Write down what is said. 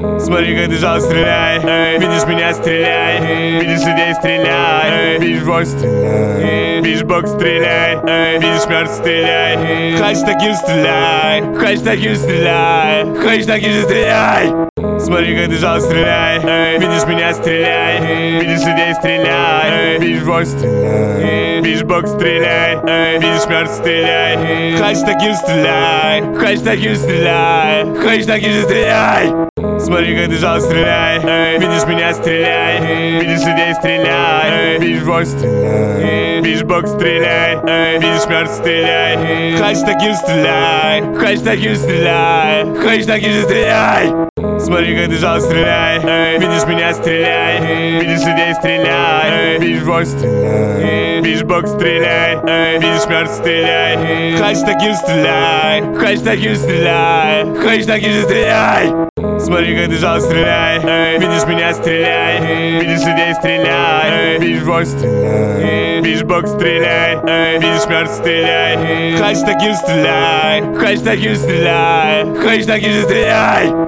Смотри, как ты жал, стреляй. Видишь меня, стреляй. Видишь людей, стреляй. Видишь войн, стреляй. Видишь бок, стреляй. Видишь мертв, стреляй. Хочешь таким, стреляй. Хочешь таким, стреляй. Хочешь таким же, стреляй. Смотри, как ты жал, стреляй. Видишь меня, стреляй. Видишь людей, стреляй. Видишь войн, стреляй. Видишь бок, стреляй. Видишь мертв, стреляй. Хочешь таким, стреляй. Хочешь таким, стреляй. Хочешь таким же, стреляй. Смотри, как ты жал, стреляй. Видишь меня, стреляй. Видишь людей, стреляй. Видишь войн, стреляй. Видишь бок, стреляй. Видишь мертв, стреляй. Хочешь таким, стреляй. Хочешь таким, стреляй. Хочешь таким же, стреляй. Смотри, как ты жал, стреляй. Видишь меня, стреляй. Видишь людей, стреляй. Видишь войн, стреляй. Видишь бок, стреляй. Видишь мертв, стреляй. Хочешь таким, стреляй. Хочешь таким, стреляй. Хочешь таким же, стреляй. Смотри, как ты жал, стреляй. Видишь меня, стреляй. Видишь людей, стреляй. Видишь войн, стреляй. Видишь бок, стреляй. Видишь мертв, стреляй. Хочешь таким, стреляй. Хочешь таким, стреляй. Хочешь таким же, стреляй.